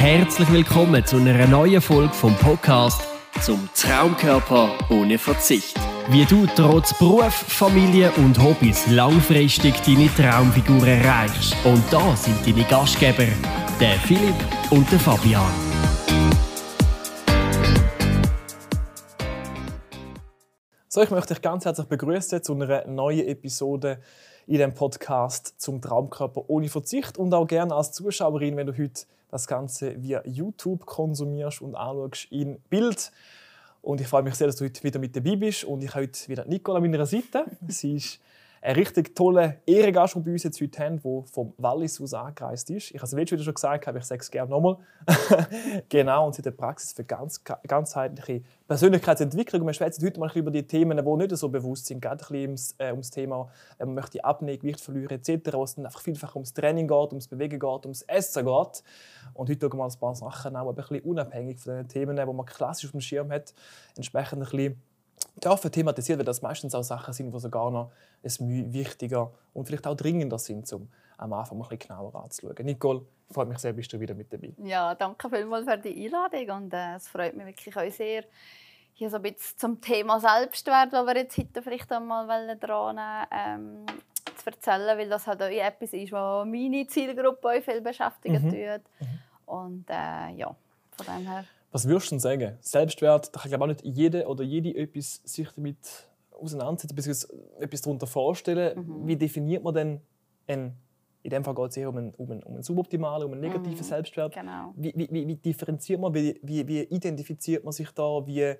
Herzlich willkommen zu einer neuen Folge vom Podcast zum Traumkörper ohne Verzicht. Wie du trotz Beruf, Familie und Hobbys langfristig deine Traumfigur erreichst. Und da sind deine Gastgeber, der Philipp und der Fabian. So, ich möchte dich ganz herzlich begrüßen zu einer neuen Episode in dem Podcast zum Traumkörper ohne Verzicht und auch gerne als Zuschauerin, wenn du heute das Ganze via YouTube konsumierst und anschaust in Bild. Und ich freue mich sehr, dass du heute wieder mit dabei bist. Und ich habe heute wieder Nicole an meiner Seite. Sie ist ein richtig toller Ehrengast, den wir bei uns jetzt heute haben, der vom Wallis aus angereist ist. Ich habe es letztes wieder schon gesagt, aber ich sage es gerne nochmal. Genau, und sie hat eine Praxis für ganzheitliche Persönlichkeitsentwicklung. Und wir sprechen heute mal über die Themen, die nicht so bewusst sind. Gerade ein bisschen ums Thema, man möchte abnehmen, Gewicht verlieren etc. Wo es dann einfach vielfach ums Training geht, ums Bewegen geht, ums Essen geht. Und heute schauen wir uns ein paar Sachen an, aber ein bisschen unabhängig von den Themen, die man klassisch auf dem Schirm hat, entsprechend ein bisschen thematisiert, weil das meistens auch Sachen sind, die sogar noch wichtiger und vielleicht auch dringender sind, um am Anfang ein bisschen genauer anzuschauen. Nicole, freut mich sehr, bist du wieder mit dabei. Ja, danke vielmals für die Einladung und es freut mich wirklich auch sehr, hier so ein bisschen zum Thema Selbstwert, das wir jetzt heute vielleicht einmal dran zu erzählen, weil das halt auch etwas ist, was meine Zielgruppe auch viel beschäftigen tut. Und ja, von dem her. Was würdest du denn sagen? Selbstwert, da kann glaube auch nicht jeder oder jede etwas sich damit auseinandersetzen, bzw. etwas darunter vorstellen. Wie definiert man denn in dem Fall geht es eher um einen suboptimalen, um einen negativen Selbstwert. Genau. Wie differenziert man, wie identifiziert man sich da, wie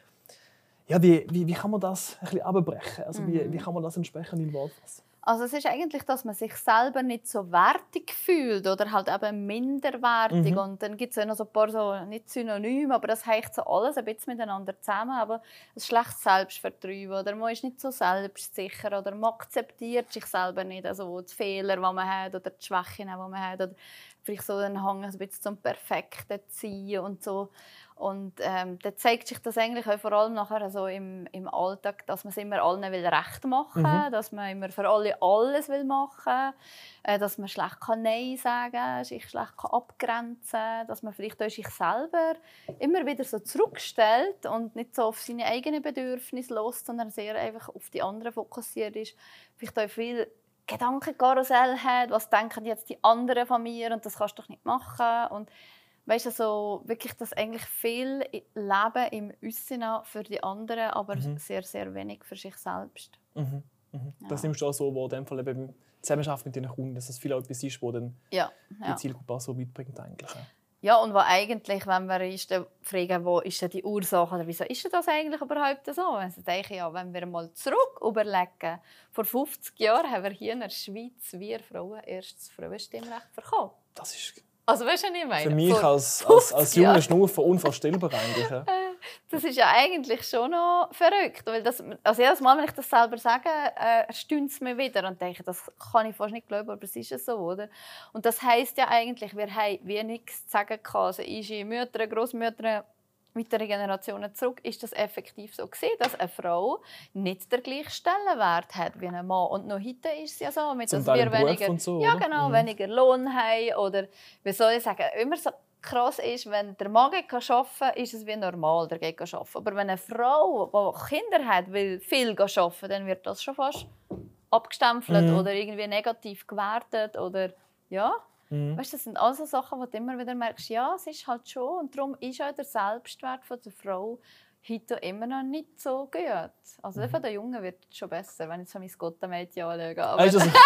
kann man das ein bisschen abbrechen? Also wie kann man das entsprechend in Wort fassen? Also es ist eigentlich, dass man sich selber nicht so wertig fühlt oder halt eben minderwertig. Und dann gibt es ja noch so ein paar so, nicht Synonyme, aber das hängt so alles ein bisschen miteinander zusammen. Aber ein schlechtes Selbstvertrauen oder man ist nicht so selbstsicher oder man akzeptiert sich selber nicht, also die Fehler, die man hat oder die Schwächen, die man hat. Oder vielleicht so den Hang ein bisschen zum Perfekten ziehen und so. Und dann zeigt sich das eigentlich auch vor allem nachher so im Alltag, dass man es immer allen recht machen will, dass man immer für alle alles machen will, dass man schlecht Nein sagen kann, sich schlecht abgrenzen kann, dass man vielleicht auch sich selber immer wieder so zurückstellt und nicht so auf seine eigenen Bedürfnisse lässt, sondern sehr einfach auf die anderen fokussiert ist. Vielleicht auch viel Gedankenkarussell hat, was denken jetzt die anderen von mir und das kannst du doch nicht machen. Und weißt du, so wirklich, dass eigentlich viel Leben im Aussen für die anderen, aber sehr, sehr wenig für sich selbst. Ja. Das nimmst du auch so, wo in dem Fall eben Zusammenarbeit mit deinen Kunden, dass das viel auch etwas ist, wo dann die Zielgruppe auch so mitbringt eigentlich. Ja, und was eigentlich, wenn wir fragen, wo ist denn die Ursache oder wieso ist das eigentlich überhaupt so? Also denke ich, ja, wenn wir mal zurück überlegen, vor 50 Jahren haben wir hier in der Schweiz wir Frauen erst das Frauenstimmrecht bekommen. Das ist also weißt du, was ich meine? Für mich als junger Schnurfer unvorstellbar eigentlich. Das ist ja eigentlich schon noch verrückt. Weil also jedes Mal, wenn ich das selber sage, erstaunt es mich wieder und denke, das kann ich fast nicht glauben, aber es ist so, oder? Und das heisst ja eigentlich, wir haben wie nichts zu sagen gehabt. Also unsere Mütter, Grossmütter, weitere Generationen zurück, ist das effektiv so gewesen, dass eine Frau nicht den gleichen Stellenwert hat wie ein Mann. Und noch heute ist es ja so, dass wir weniger, so, weniger Lohn haben oder wie soll ich sagen, immer so krass ist, wenn der Mann arbeiten kann, ist es wie normal, der geht arbeiten. Aber wenn eine Frau, die Kinder hat, will viel arbeiten, dann wird das schon fast abgestempelt oder irgendwie negativ gewertet oder ja. Weißt, das sind also Sachen, wo du immer wieder merkst, ja, es ist halt schon. Und darum ist auch der Selbstwert der Frau heute immer noch nicht so gut. Also der von den Jungen wird es schon besser, wenn ich so mein Gottemädchen anschaue. Aber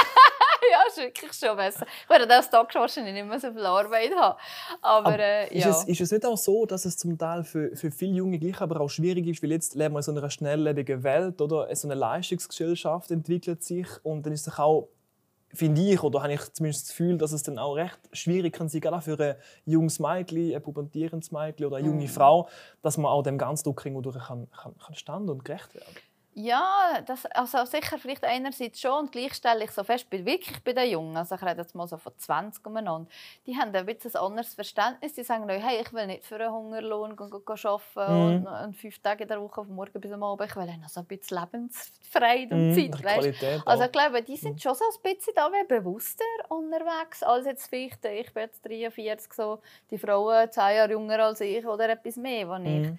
ja, ist wirklich schon besser. Ich werde das Tag wahrscheinlich nicht mehr so viel Arbeit haben. Aber ist es nicht auch so, dass es zum Teil für viele Junge gleich aber auch schwierig ist, weil jetzt leben wir in so einer schnelllebigen Welt, oder? So eine Leistungsgesellschaft entwickelt sich und dann ist es auch, finde ich, oder habe ich zumindest das Gefühl, dass es dann auch recht schwierig kann sein, gerade für ein junges Mädchen, ein pubertierendes Mädchen oder eine junge Frau, dass man auch dem ganzen Druck durch kann standen und gerecht werden. Ja, also sicher vielleicht einerseits schon. Und gleich stelle ich so fest, wirklich bei den Jungen, also ich rede jetzt mal so von 20 umeinander, die haben ein bisschen ein anderes Verständnis. Die sagen, hey, ich will nicht für einen Hungerlohn arbeiten und 5 Tage in der Woche von morgen bis am Abend. Ich will noch so ein bisschen Lebensfreude und Zeit. Qualität also ich glaube, die sind schon so ein bisschen da bewusster unterwegs als jetzt vielleicht, ich bin jetzt 43, so, die Frauen 10 Jahre jünger als ich oder etwas mehr,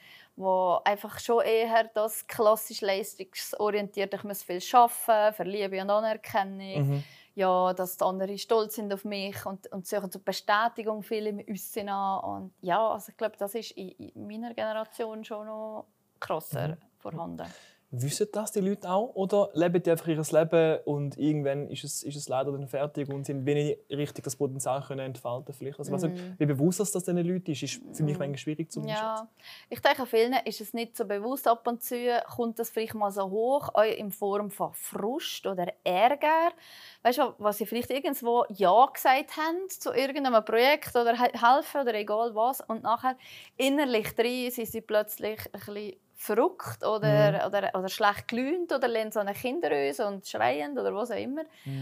wo einfach schon eher das klassisch leistungsorientiert, ich muss viel arbeiten, für Liebe und Anerkennung, ja, dass die anderen stolz sind auf mich und suchen zur Bestätigung viel im Aussen an. Und ja, also ich glaube, das ist in meiner Generation schon noch krasser vorhanden. Wissen das die Leute auch? Oder leben die einfach ihr Leben und irgendwann ist es leider dann fertig und sind wenig richtig das Potenzial können entfalten vielleicht? Also, wie bewusst das diesen Leuten ist für mich manchmal schwierig zu einschätzen. Ja, ich denke, vielen ist es nicht so bewusst. Ab und zu kommt das vielleicht mal so hoch, auch in Form von Frust oder Ärger. Weißt du, was sie vielleicht irgendwo Ja gesagt haben zu irgendeinem Projekt oder helfen oder egal was. Und nachher innerlich drin sind sie plötzlich ein bisschen verrückt oder schlecht gelaunt oder lehnen so eine Kinderöse und schreiend oder was auch immer.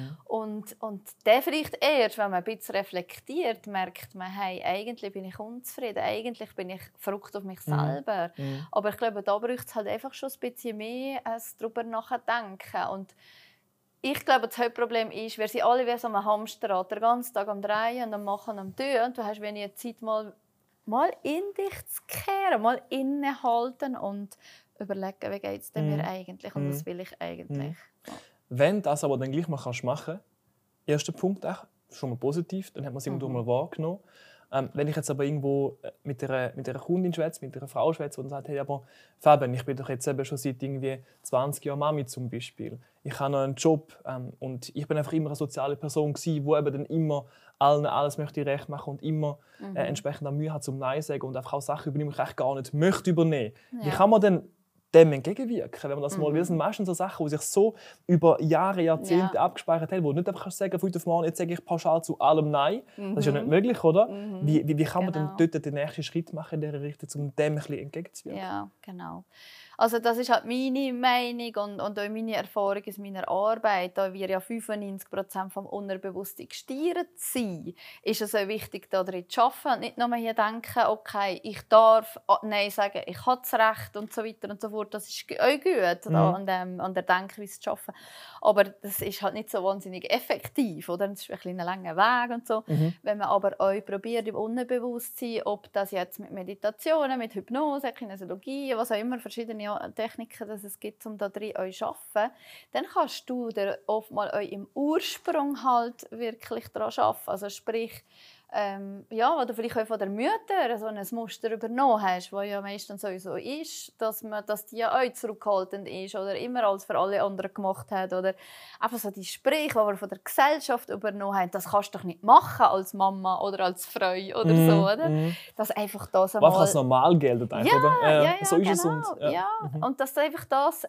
Und der vielleicht erst, wenn man ein bisschen reflektiert, merkt man, hey, eigentlich bin ich unzufrieden, eigentlich bin ich verrückt auf mich selber. Aber ich glaube, da braucht es halt einfach schon ein bisschen mehr als darüber nachdenken. Und ich glaube, das Hauptproblem ist, wir sind alle wie so ein Hamsterrad, den ganzen Tag am Drehen und am Machen und am Tun. Und du hast wenig Zeit, mal in dich zu kehren, mal innehalten und überlegen, wie geht es mir eigentlich und was will ich eigentlich. Wenn du das aber dann gleich mal machen kannst, erster Punkt, schon mal positiv, dann hat man es irgendwo mal wahrgenommen. Wenn ich jetzt aber irgendwo mit einer Kundin schwätze, mit einer Frau schwätze und sagt, hey, aber Fabian, ich bin doch jetzt eben schon seit irgendwie 20 Jahren Mami zum Beispiel. Ich habe noch einen Job und ich bin einfach immer eine soziale Person gewesen, die eben dann immer allen alles möchte recht machen und immer entsprechend Mühe hat zum Nein sagen und einfach auch Sachen übernehmen, die ich echt gar nicht möchte übernehmen. Ja. Wie kann man denn dem entgegenwirken, wenn man das mal will? Das sind meistens so Sachen, die sich so über Jahre, Jahrzehnte abgespeichert haben, wo du nicht einfach sagen von heute auf morgen, jetzt sage ich pauschal zu allem Nein. Das ist ja nicht möglich, oder? Wie kann man denn dort den nächsten Schritt machen in dieser Richtung, um dem ein bisschen entgegenzuwirken? Ja, genau. Also das ist halt meine Meinung und auch meine Erfahrung aus meiner Arbeit. Da wir ja 95% vom Unterbewussten gesteuert sind, ist es auch wichtig, darin zu arbeiten und nicht nur hier denken, okay, ich darf Nein sagen, ich habe das Recht und so weiter und so fort. Das ist auch gut, an der Denkweise zu arbeiten. Aber das ist halt nicht so wahnsinnig effektiv, oder? Das ist ein kleiner langer Weg und so. Wenn man aber auch probiert, im Unterbewusstsein, ob das jetzt mit Meditationen, mit Hypnose, Kinesiologie, was auch immer, verschiedene Techniken, dass es gibt, um da drin zu arbeiten, dann kannst du oftmals im Ursprung halt wirklich daran arbeiten. Also sprich, wo du vielleicht auch von der Mutter so ein Muster übernommen hast, das ja meistens sowieso ist, dass die ja auch zurückhaltend ist oder immer alles für alle anderen gemacht hat. Oder einfach so die Sprüche, die wir von der Gesellschaft übernommen haben, das kannst du doch nicht machen als Mama oder als Frau oder so. Oder? Dass einfach das einmal... Einfach als normal geltet, oder? Ja, so ist genau. es. Und dass du einfach das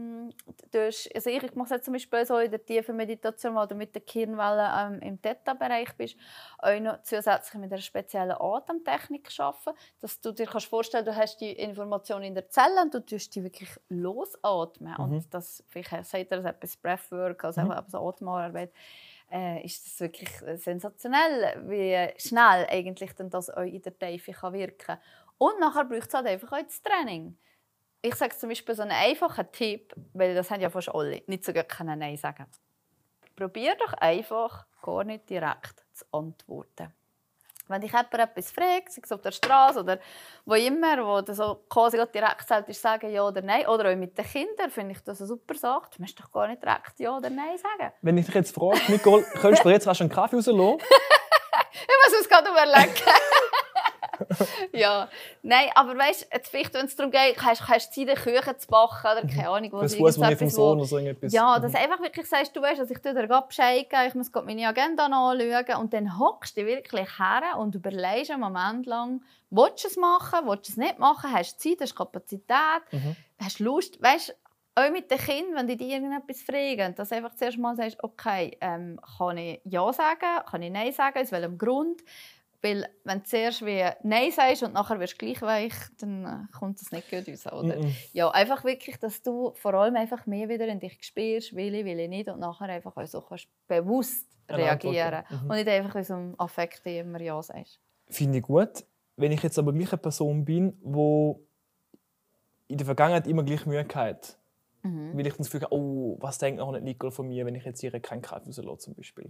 also ich mache es jetzt zum Beispiel so in der tiefen Meditation, wo du mit der Kirnwelle im Theta-Bereich bist, auch noch zusätzlich mit einer speziellen Atemtechnik arbeiten, dass du dir vorstellen kannst, du hast die Information in der Zelle und du tust die wirklich losatmen. Und das, vielleicht sagt er etwas Breathwork, also so Atemarbeit, ist das wirklich sensationell, wie schnell eigentlich dann das auch in der Tiefe wirken kann. Und nachher braucht es halt einfach auch das Training. Ich sage zum Beispiel so einen einfachen Tipp, weil das haben ja fast alle, nicht so gut Nein sagen. Probier doch einfach gar nicht direkt zu antworten. Wenn dich jemand etwas fragt, sei es auf der Straße oder wo immer, wo du so quasi direkt solltest sagen ja oder nein, oder auch mit den Kindern, finde ich das eine super Sache. Du musst doch gar nicht direkt ja oder nein sagen. Wenn ich dich jetzt frage, Nicole, könntest du mir jetzt rasch einen Kaffee rauslassen? Ich muss es gerade überlegen. Ja, nein, aber weißt du, vielleicht, wenn es darum geht, hast du Zeit, den Kuchen zu backen oder keine Ahnung, was irgendetwas. Ja, dass du einfach wirklich sagst, du weißt, dass ich dir Bescheid gebe, ich muss meine Agenda anschauen und dann hockst du wirklich her und überlegst einen Moment lang, willst du es machen, willst du es nicht machen, hast du Zeit, hast du Kapazität, hast du Lust, weißt du, auch mit den Kindern, wenn die dich irgendetwas fragen, dass du einfach zuerst mal sagst, okay, kann ich Ja sagen, kann ich Nein sagen, aus welchem Grund? Weil wenn du zuerst wie Nein sagst und nachher wirst du gleich weich, dann kommt das nicht gut raus, oder? Ja, einfach wirklich, dass du vor allem einfach mehr wieder in dich spürst, will ich nicht, und nachher einfach auch so kannst bewusst reagieren und nicht einfach in so einem Affekt immer Ja sagst. Finde ich gut. Wenn ich jetzt aber mich eine Person bin, die in der Vergangenheit immer gleich Mühe hatte, weil ich das Gefühl habe, oh, was denkt noch nicht Nicole von mir, wenn ich jetzt ihr keinen Kaffee rauslasse, zum Beispiel.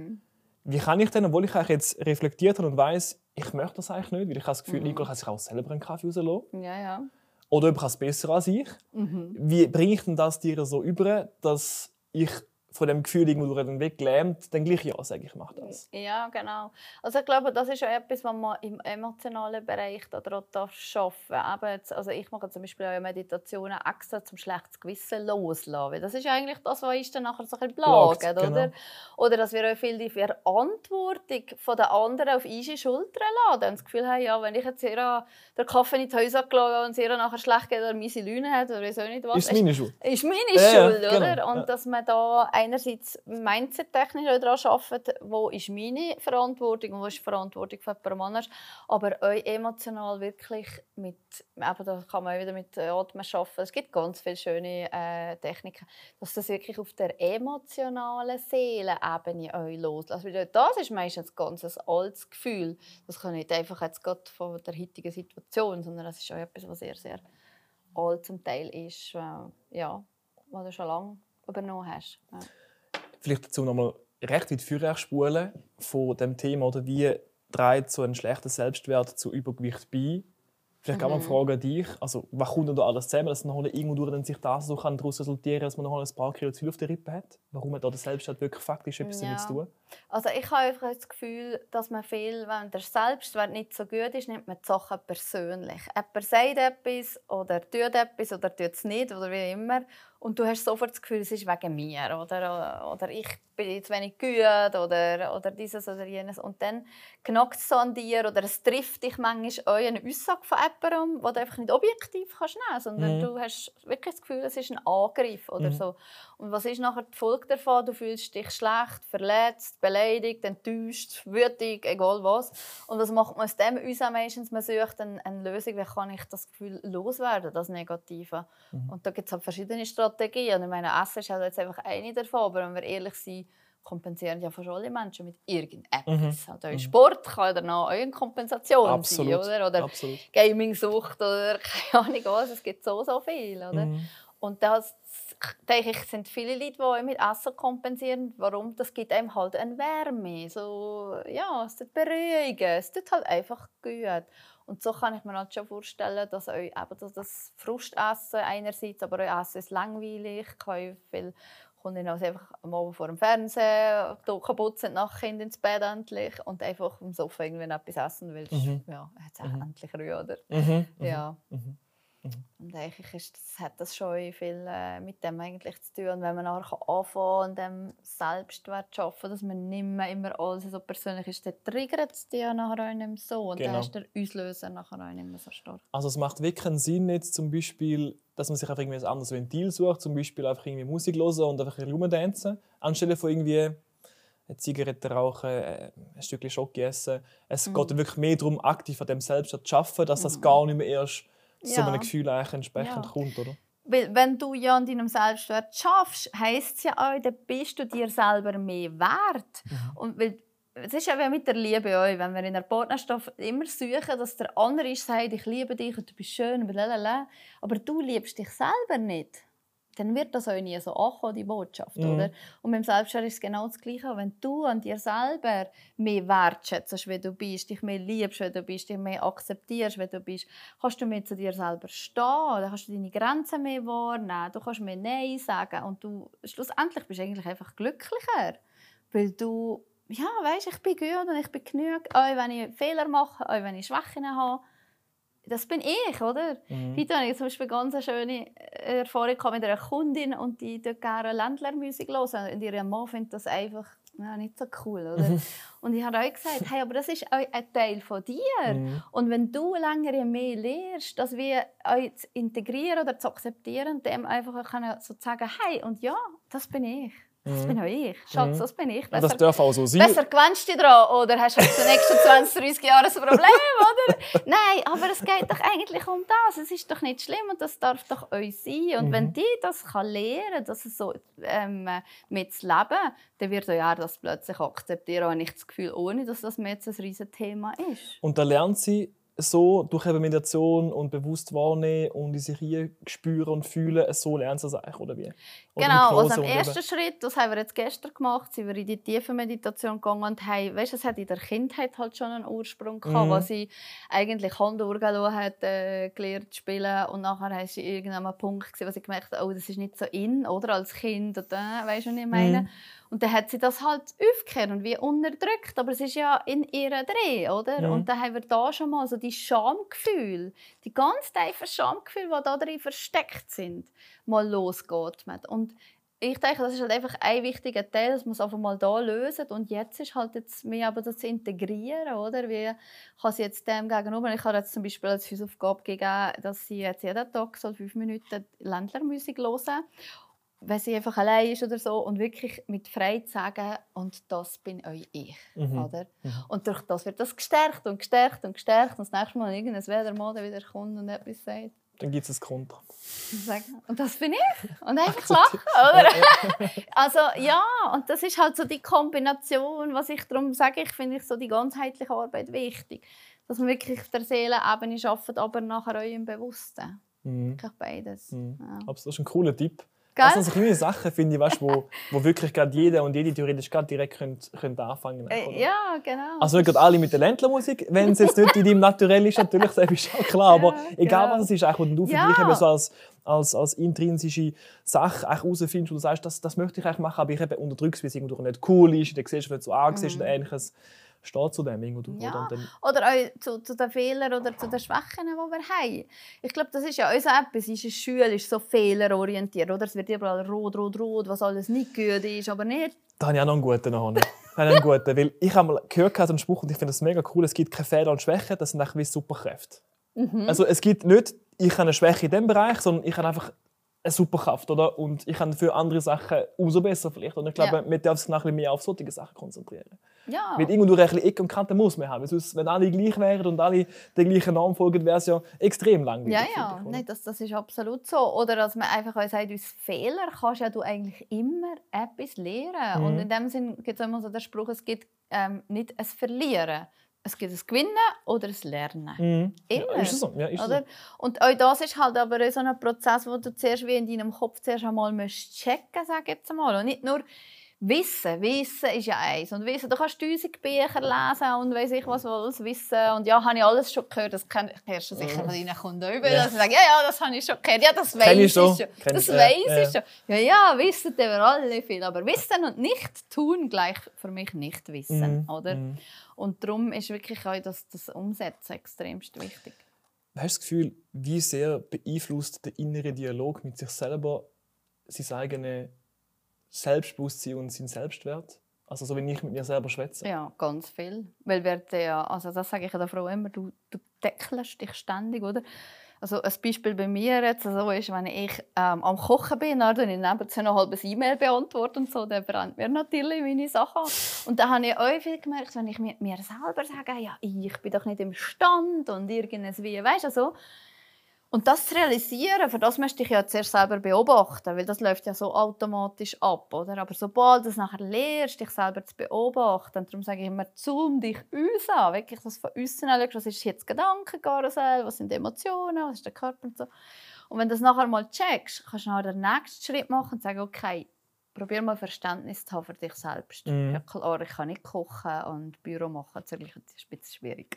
Wie kann ich denn, obwohl ich jetzt reflektiert habe und weiss, ich möchte das eigentlich nicht, weil ich habe das Gefühl, Nicole kann sich auch selber einen Kaffee rauslassen. Ja. Oder jemand kann es besser als ich. Wie bringe ich denn das dir so über, dass ich von dem Gefühl irgendwo weggelähmt, dann gleich ja sage, ich mache das? Ja, genau. Also ich glaube, das ist auch etwas, was man im emotionalen Bereich daran arbeiten darf. Also ich mache zum Beispiel auch Meditationen extra zum schlechtes Gewissen loslassen. Weil das ist eigentlich das, was uns dann nachher so ein bisschen plagt, oder? Genau. Oder dass wir auch viel die Verantwortung von den anderen auf unsere Schultern laden. Und das Gefühl haben, ja, wenn ich jetzt den Kaffee in die Häuser gelassen habe und sie nachher schlecht geht oder miese Laune hat oder weiß auch nicht was. Ist meine Schuld. Ist meine Schuld, genau. oder? Und dass man da einerseits mindset-technisch daran arbeitet, wo ist meine Verantwortung und wo ist die Verantwortung von jemand anderes, aber auch emotional wirklich mit, eben da kann man auch wieder mit Atmen arbeiten. Es gibt ganz viele schöne Techniken, dass das wirklich auf der emotionalen Seelenebene euch loslässt. Also das ist meistens ganz ein altes Gefühl. Das kann nicht einfach jetzt gerade von der heutigen Situation, sondern das ist auch etwas, was sehr, sehr alt zum Teil ist, ja, was du schon lange übernommen hast. Ja. Vielleicht dazu nochmal recht weit vorspulen von dem Thema, oder wie trägt so ein schlechter Selbstwert zu Übergewicht bei? Vielleicht kann man fragen dich, also was kommt denn da alles zusammen, dass noch irgendwo dann sich das so daraus resultieren kann, dass man noch ein paar Kilo zu viel auf der Rippe hat? Warum hat da der Selbstwert wirklich faktisch etwas damit zu tun? Also ich habe einfach das Gefühl, dass man viel, wenn der Selbstwert nicht so gut ist, nimmt man die Sachen persönlich. Jemand sagt etwas oder tut es nicht oder wie immer. Und du hast sofort das Gefühl, es ist wegen mir oder ich bin zu wenig gut oder dieses oder jenes. Und dann knackt es so an dir oder es trifft dich manchmal auch eine Aussage von jemandem, die du einfach nicht objektiv kannst nehmen, sondern du hast wirklich das Gefühl, es ist ein Angriff oder so. Und was ist nachher die Folge davon? Du fühlst dich schlecht, verletzt, beleidigt, enttäuscht, wütend, egal was. Und was macht man aus dem uns meistens? Man sucht eine Lösung, wie kann ich das Gefühl loswerden, das Negative. Und da gibt es halt verschiedene Strategien. Und ich meine, Essen ist halt jetzt einfach eine davon, aber wenn wir ehrlich sind, kompensieren ja fast alle Menschen mit irgendetwas. Also Sport kann dann auch eine Kompensation sein, oder Gaming-Sucht oder keine Ahnung was. Es gibt so viel, oder? Und das, denke ich, sind viele Leute, die mit Essen kompensieren. Warum? Das gibt einem halt eine Wärme. So, ja, es tut beruhigen. Es tut halt einfach gut. Und so kann ich mir halt schon vorstellen, dass euch eben das Frustessen einerseits, aber auch Essen ist langweilig. Kunden also einfach am Abend vor dem Fernsehen kaputt sind, nach Kind ins Bett endlich und einfach auf dem Sofa irgendwie etwas essen willst. Ja, jetzt endlich Ruhe, oder? Ja. Und eigentlich hat das schon viel mit dem eigentlich zu tun. Und wenn man nachher anfangen an dem Selbstwert zu arbeiten, dass man nicht mehr immer alles so persönlich ist, dann triggert es dich nachher auch nicht mehr so. Und dann ist der Auslöser nachher auch nicht mehr so stark. Also es macht wirklich keinen Sinn, jetzt zum Beispiel, dass man sich einfach irgendwie ein anderes Ventil sucht, zum Beispiel einfach irgendwie Musik hören und einfach rumtanzen, anstelle von irgendwie eine Zigarette rauchen, ein Stückchen Schoki essen. Es geht wirklich mehr darum, aktiv an dem Selbstwert zu arbeiten, dass das gar nicht mehr erst so einem Gefühl eigentlich entsprechend kommt, oder? Weil wenn du ja an deinem Selbstwert schaffst, heisst es ja auch, dann bist du dir selber mehr wert. Und weil, es ist ja wie mit der Liebe auch, wenn wir in der Partnerschaft immer suchen, dass der andere sagt, ich liebe dich und du bist schön, aber du liebst dich selber nicht, dann wird das auch nie so ankommen, die Botschaft, oder? Und beim Selbstwert ist es genau das Gleiche. Wenn du an dir selber mehr wertschätzt, wie du bist, dich mehr liebst, wie du bist, dich mehr akzeptierst, wie du bist, kannst du mehr zu dir selber stehen, dann kannst du deine Grenzen mehr wahrnehmen, du kannst mehr Nein sagen und du schlussendlich bist du eigentlich einfach glücklicher, weil du, ja, weisst, ich bin gut und ich bin genug, auch wenn ich Fehler mache, auch wenn ich Schwächen habe. Das bin ich, oder? Heute hatte ich zum Beispiel ganz eine schöne Erfahrung mit einer Kundin und die dort gerne Ländlermusik hören. Und ihr Mann findet das einfach nicht so cool, oder? Und ich habe auch gesagt, hey, aber das ist auch ein Teil von dir. Und wenn du länger mehr lernst, das wie euch zu integrieren oder zu akzeptieren, dem einfach so zu sagen, hey, und ja, das bin ich. Das bin auch ich. Schatz, das bin ich. Das darf auch so sein. Besser gewöhnst du dich dran, oder hast du in den nächsten 20, 30 Jahren ein Problem, oder? Nein, aber es geht doch eigentlich um das. Es ist doch nicht schlimm und das darf doch euch sein. Und wenn die das lernen kann, dass es so mit zu leben, dann wird euch das plötzlich akzeptieren. Und ich das Gefühl, ohne dass das mir jetzt ein riesen Thema ist. Und da lernt sie so durch eben Meditation und bewusst wahrnehmen und in sich spüren und fühlen, so lernt sie es eigentlich, oder wie? Oder genau, also am ersten Schritt, das haben wir jetzt gestern gemacht, sind wir in die tiefe Meditation gegangen und haben, weißt, es hat in der Kindheit halt schon einen Ursprung gehabt, wo sie eigentlich Handorgel hat gelernt zu spielen und nachher war sie irgendein Punkt gewesen, wo sie gemerkt hat, oh, das ist nicht so in, oder als Kind, oder, weißt du, was ich meine? Und dann hat sie das halt aufgekehrt und wie unterdrückt, aber es ist ja in ihrer Dreh, oder? Und dann haben wir da schon mal so die Schamgefühle, die ganz tiefen Schamgefühle, die da drin versteckt sind, mal losgeatmet. Und ich denke, das ist halt einfach ein wichtiger Teil, dass man es einfach mal da löst. Und jetzt ist halt jetzt mehr aber das zu integrieren, oder? Wie kann sie jetzt dem gegenüber? Ich habe jetzt zum Beispiel als Hausaufgabe gegeben, dass sie jetzt jeden Tag so 5 Minuten Ländlermusik hören, wenn sie einfach allein ist oder so und wirklich mit Freude sagen, und das bin euch ich. Oder? Und durch das wird das gestärkt und gestärkt und gestärkt. Und das nächste Mal irgendein Wedermann wieder kommt und etwas sagt. Dann gibt es ein Kontra. Und das bin ich. Und einfach lachen, oder? Also ja, und das ist halt so die Kombination, was ich darum sage, ich finde so die ganzheitliche Arbeit wichtig. Dass man wirklich auf der Seelenebene arbeitet, aber nachher auch im Bewussten. Wirklich beides. Ja. Das ist ein cooler Tipp. Geil? Das sind so kleine Sachen, finde ich, weißt, wo wirklich gerade jeder und jede theoretisch direkt können anfangen können. Ja, genau. Also nicht gerade alle mit der Ländlermusik, wenn es jetzt nicht in deinem Naturell ist, natürlich, das ist auch klar. Aber egal was es ist, wo du für dich eben so als intrinsische Sache herausfindest, wo du sagst, das möchte ich eigentlich machen, aber ich eben unterdrücke es, weil es irgendwo nicht cool ist, in der Gesellschaft nicht so angesehen oder Ähnliches. Steht zu dem irgendwo. Ja. Oder auch zu den Fehlern oder zu den Schwächen, die wir haben. Ich glaube, das ist ja auch so etwas. Unsere Schule ist so fehlerorientiert. Oder? Es wird überall rot, rot, rot, was alles nicht gut ist, aber nicht. Da habe ich auch noch einen guten. Weil ich habe mal gehört, so einen Spruch, und ich finde das mega cool, es gibt keine Fehler und Schwächen, das sind eigentlich wie Superkräfte. Also es gibt nicht, ich habe eine Schwäche in diesem Bereich, sondern ich habe einfach eine Superkraft, oder? Und ich kann für andere Sachen umso besser vielleicht. Und ich glaube, man darf sich nachher mehr auf solche Sachen konzentrieren. Ja. Weil irgendwo ein bisschen Eck und Kante muss man haben. Sonst, wenn alle gleich wären und alle der gleichen Norm folgen, wäre es ja extrem langweilig. Ja. Nein, das ist absolut so. Oder dass man einfach auch sagt, aus Fehlern kannst ja du eigentlich immer etwas lernen. Und in dem Sinn gibt es immer so den Spruch, es gibt nicht ein Verlieren. Es gibt ein Gewinnen oder ein Lernen. Immer. Ja, ist so. Ja, ist oder? So. Und auch das ist halt aber so ein Prozess, wo du zuerst wie in deinem Kopf zuerst einmal checken musst, sag jetzt mal. Und nicht nur Wissen ist ja eins. Und Wissen, du kannst 1000 Bücher lesen und weiss ich was alles wissen. Und ja, habe ich alles schon gehört. Das kennst du sicher von deinen Kunden über. Dass sie sagen, ja, das habe ich schon gehört. Ja, das weiss ich schon. Das weiss ich schon. Ja, wissen wir alle viel. Aber Wissen und nicht tun gleich für mich nicht Wissen. Oder? Und darum ist wirklich auch das Umsetzen extremst wichtig. Hast du das Gefühl, wie sehr beeinflusst der innere Dialog mit sich selber sein eigenes Selbstbewusstsein und sein Selbstwert? Also so, wenn ich mit mir selber schwätze? Ja, ganz viel. Weil also das sage ich der Frau immer, du deckelst dich ständig, oder? Also ein Beispiel bei mir jetzt so ist, wenn ich am Kochen bin, dann nebenzu noch halb ein E-Mail beantworte und so, dann brennt mir natürlich meine Sachen. Und da habe ich auch viel gemerkt, wenn ich mir selber sage, ja, ich bin doch nicht imstande und irgendwie, weißt du, so. Und das zu realisieren, für das müsste ich ja zuerst selber beobachten, weil das läuft ja so automatisch ab, oder? Aber sobald du es nachher lernst, dich selber zu beobachten, darum sage ich immer, zoom dich uns an, wirklich das von außen anschaust, was ist jetzt Gedankenkarussell, was sind Emotionen, was ist der Körper und so. Und wenn du das nachher mal checkst, kannst du nachher den nächsten Schritt machen und sagen, okay, probier mal Verständnis zu haben für dich selbst. Ja klar, ich kann nicht kochen und Büro machen, das ist ein bisschen schwierig.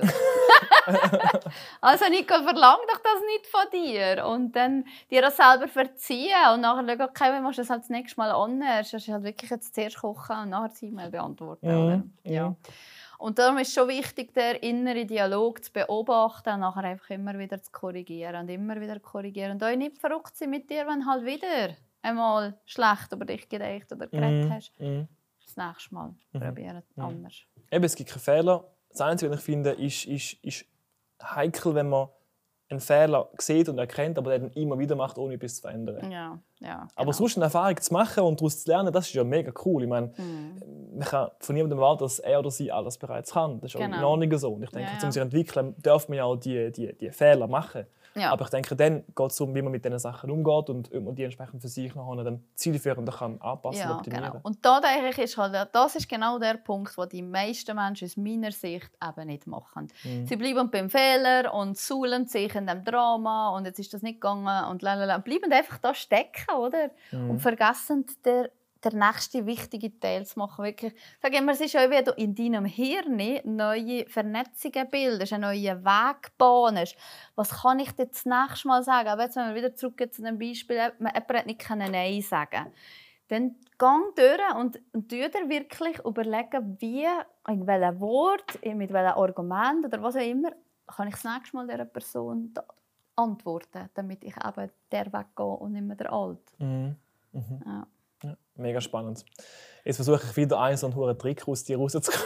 Also Nico, verlang doch das nicht von dir. Und dann dir das selber verziehen und nachher schauen, okay, wie machst du das halt das nächste Mal anders? Das ist halt wirklich jetzt zuerst kochen und nachher die E-Mail beantworten. Oder? Ja. Und darum ist es schon wichtig, den inneren Dialog zu beobachten und nachher einfach immer wieder zu korrigieren und immer wieder korrigieren. Und auch nicht verrückt sein mit dir, wenn halt wieder einmal schlecht über dich gedacht oder geredet hast. Das nächste Mal probieren anders. Eben, es gibt keine Fehler. Das Einzige, was ich finde, ist heikel, wenn man einen Fehler sieht und erkennt, aber den immer wieder macht, ohne etwas zu verändern. Ja, genau. Aber sonst eine Erfahrung zu machen und daraus zu lernen, das ist ja mega cool. Ich meine, man kann von niemandem erwarten, dass er oder sie alles bereits kann. Das ist auch in Ordnung so. Und ich denke, um sich zu entwickeln, darf man ja auch die Fehler machen. Ja. Aber ich denke, dann geht es darum, wie man mit diesen Sachen umgeht und ob man die entsprechend für sich nachher dann zielführend kann anpassen und optimieren. Genau. Und da denke ich, das ist genau der Punkt, den die meisten Menschen aus meiner Sicht eben nicht machen. Sie bleiben beim Fehler und suhlen sich in dem Drama und jetzt ist das nicht gegangen und bleiben einfach da stecken, oder? Und vergessen der nächste wichtige Teil zu machen. Wirklich. Sag immer, es ist auch wie du in deinem Hirn neue Vernetzungen bildest, einen neuen Weg bahnst. Was kann ich dir das nächste Mal sagen? Aber jetzt, wenn wir wieder zurück zu dem Beispiel, jemand hat nicht Nein sagen. Dann gang durch und tu dir wirklich überlegen, wie, in welchem Wort, mit welchem Argument oder was auch immer, kann ich das nächste Mal dieser Person antworten, damit ich eben der Weg gehe und nicht mehr der Alte. Ja. Ja, mega spannend. Jetzt versuche ich wieder einen so einen Trick aus dir rauszukriegen.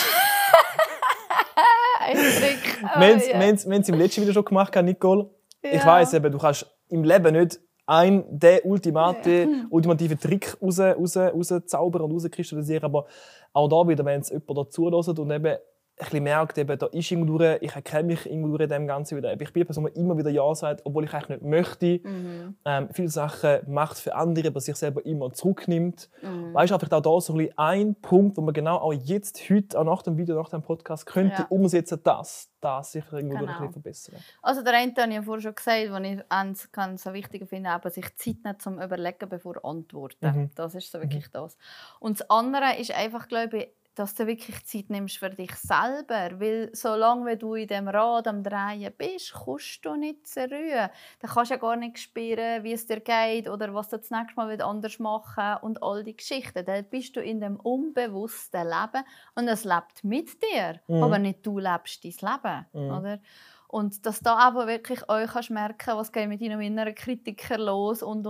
Ein Trick. Wir haben es im letzten Video schon gemacht, Nicole. Ja. Ich weiss eben, du kannst im Leben nicht den ultimativen Trick rauszaubern und rauskristallisieren. Aber auch da wieder, wenn es jemand dazu hört und eben ein bisschen merkt, eben, da ist irgendwo durch, ich erkenne mich irgendwo in dem Ganzen wieder. Ich bin eine Person, die immer wieder Ja sagt, obwohl ich eigentlich nicht möchte. Viele Sachen macht für andere, aber sich selber immer zurücknimmt. Weißt du, vielleicht auch da so ein Punkt, wo man genau auch jetzt, heute, auch nach dem Video, nach dem Podcast, könnte umsetzen, das sich irgendwo durch ein bisschen verbessern. Also der eine habe ich ja vorhin schon gesagt, was ich ganz wichtig finde, aber sich Zeit nehmen zum Überlegen, bevor antworten. Das ist so wirklich das. Und das andere ist einfach, glaube ich, dass du wirklich Zeit nimmst für dich selber. Weil solange du in diesem Rad am Drehen bist, kannst du nicht zerrühren. Dann kannst du ja gar nicht spüren, wie es dir geht oder was du das nächste Mal anders machen und all die Geschichten. Dann bist du in dem unbewussten Leben und es lebt mit dir, aber nicht du lebst dein Leben. Oder? Und dass da aber wirklich euch kannst merken, was geht mit deinem inneren Kritiker los und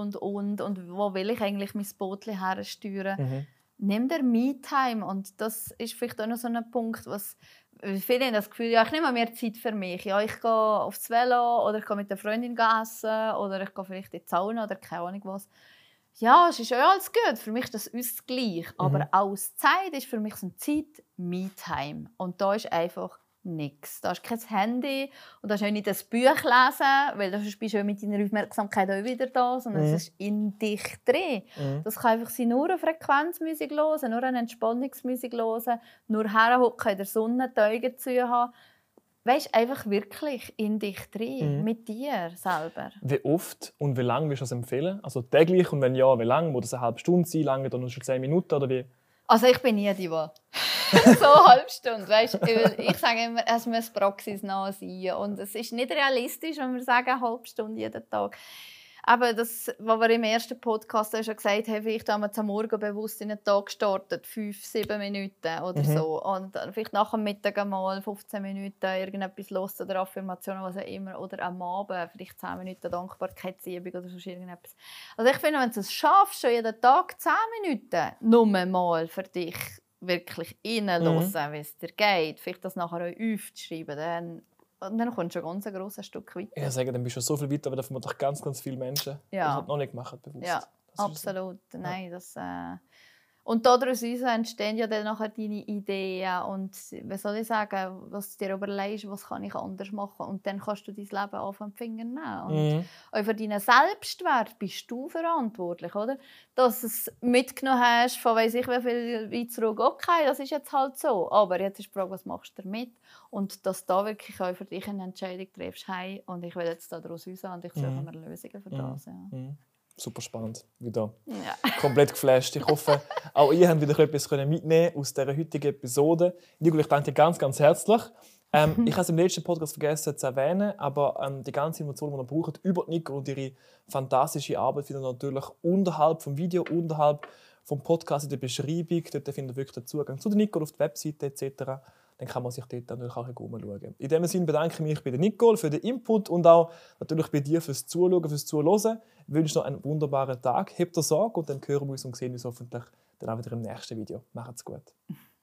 wo will ich eigentlich mein Boot hersteuern. Nimm dir Me-Time und das ist vielleicht auch noch so ein Punkt, was viele haben das Gefühl, ja, ich nehme mehr Zeit für mich. Ja, ich gehe aufs Velo oder ich gehe mit der Freundin essen oder ich gehe vielleicht in die Sauna oder keine Ahnung was. Ja, es ist ja alles gut. Für mich ist das uns gleich. Aber Auszeit ist für mich so eine Zeit Me-Time. Und da ist einfach nichts. Da ist kein Handy und da ist auch nicht das Buch lesen, weil du bist du mit deiner Aufmerksamkeit auch wieder da, sondern es ist in dich drin. Das kann einfach sein, nur eine Frequenzmusik hören, nur eine Entspannungsmusik hören, nur herhocken in der Sonne, die Augen zu haben. Weisst, einfach wirklich in dich drin, mit dir selber. Wie oft und wie lange willst du das empfehlen? Also täglich und wenn ja, wie lange? Muss das eine halbe Stunde sein, lange dann schon 10 Minuten oder wie? Also ich bin nie die so eine halbe Stunde, weißt? Ich sage immer, es muss praxisnah sein und es ist nicht realistisch, wenn wir sagen, eine halbe Stunde jeden Tag. Aber das, was wir im ersten Podcast schon gesagt haben, vielleicht haben wir am Morgen bewusst in den Tag gestartet, 5-7 Minuten oder so. Und dann vielleicht nach dem Mittag einmal 15 Minuten irgendetwas los oder Affirmationen, was auch immer. Oder am Abend vielleicht 10 Minuten Dankbarkeitsübung oder sonst irgendetwas. Also ich finde, wenn du es schaffst, schon jeden Tag 10 Minuten, nur mal für dich wirklich reinhören, wie es dir geht, vielleicht das nachher auch aufzuschreiben, dann kommst du schon ganz ein grosses Stück weiter. Ich sage, dann bist du schon so viel weiter, weil davon doch ganz viele Menschen das noch nicht gemacht bewusst. Ja, absolut. So. Nein, das, und daraus entstehen ja dann nachher deine Ideen und wie soll ich sagen, was du dir überlegst, was kann ich anders machen und dann kannst du dein Leben auf den Finger nehmen. Und auch für deinen Selbstwert bist du verantwortlich, oder? Dass du es mitgenommen hast von weiss ich wie viel weit zurück, okay, das ist jetzt halt so, aber jetzt ist die Frage, was machst du damit? Und dass du da wirklich auch für dich eine Entscheidung triffst, hey, und ich will jetzt daraus raus und ich suche mir Lösungen für das. Ja. Super spannend. Wieder komplett geflasht. Ich hoffe, auch ihr habt wieder etwas mitnehmen aus dieser heutigen Episode. Nicole, ich danke dir ganz, ganz herzlich. Ich habe es im letzten Podcast vergessen zu erwähnen, aber die ganze Information, die ihr braucht über Nicole und ihre fantastische Arbeit, findet ihr natürlich unterhalb vom Video, unterhalb vom Podcast in der Beschreibung. Dort findet ihr wirklich den Zugang zu der Nicole auf der Webseite etc. Dann kann man sich dort natürlich auch umschauen. In diesem Sinne bedanke ich mich bei der Nicole für den Input und auch natürlich bei dir fürs Zuschauen, fürs Zuhören. Ich wünsche noch einen wunderbaren Tag. Habt ihr Sorge und dann hören wir uns und sehen uns hoffentlich dann auch wieder im nächsten Video. Macht's gut.